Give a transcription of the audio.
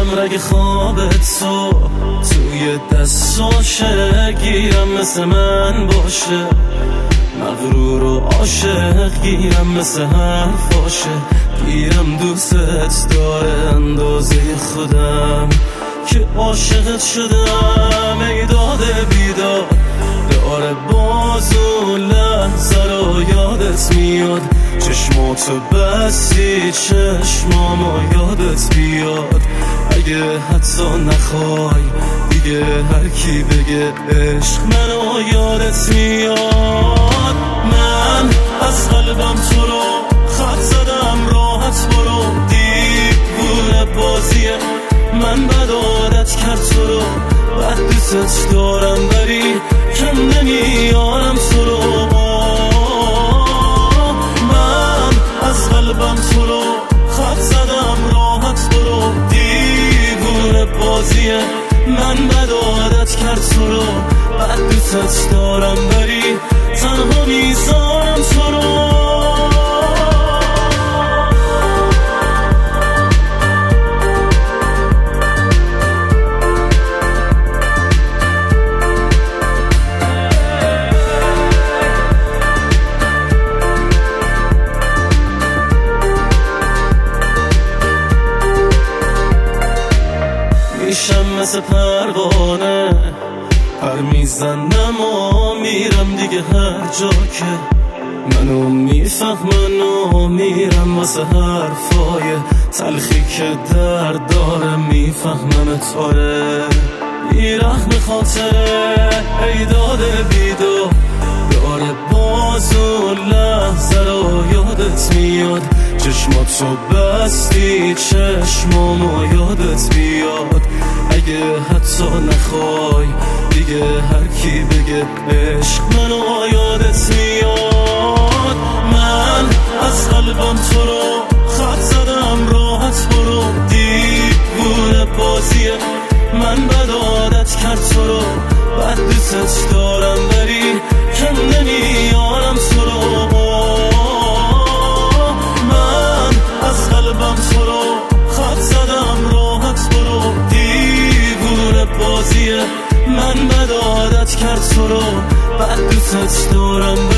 میشم رگ خوابت تو توی دستاشه، گیرم مثل من باشه، مغرور و عاشق گیرم مثل حرفاشه، گیرم دوستت داره اندازه خودم که عاشقت شدم. ای داده بیداد داره بازو لحظه رو یادت میاد، چشماتو بستی چشمامو یادت بیاد. اگه حتی نخوای دیگه هر کی بگه عشق منو یادت میاد. من از قلبم تو رو خط زدم، راحت برو، دیوونه بازیه من بد عادت کرد تو رو، بد دوست دارم ولی کم نمیارم تو رو. من از قلبم تو رو خط زدم، راحت برو، دیوونه بازیه من بد عادت کرد تو رو، بد دوست دارم ولی تنها میذارم تو رو. میشم مثل پروانه پر میزنم و میرم دیگه هر جا که منو میفهمن و میرم واسه حرفای تلخی که درد داره، میفهمن تاره بیرحم خاطره. ای داده بیدو داره بازو لحظه رو یادت میاد، چشماتو بستی چشمامو یادت بیاد. اگه حتی نخوای دیگه هر کی بگه عشق منو یادت میاد. من از قلبم تو رو خط زدم، راحت برو، دیوونه بازیه من بد عادت کرد تو رو، بد دوست دارم ولی کم نمیارم تو رو. من از قلبم تو رو خط زدم، راحت برو، دیوونه بازیه من بد عادت کرد تو رو، بد دوست دارم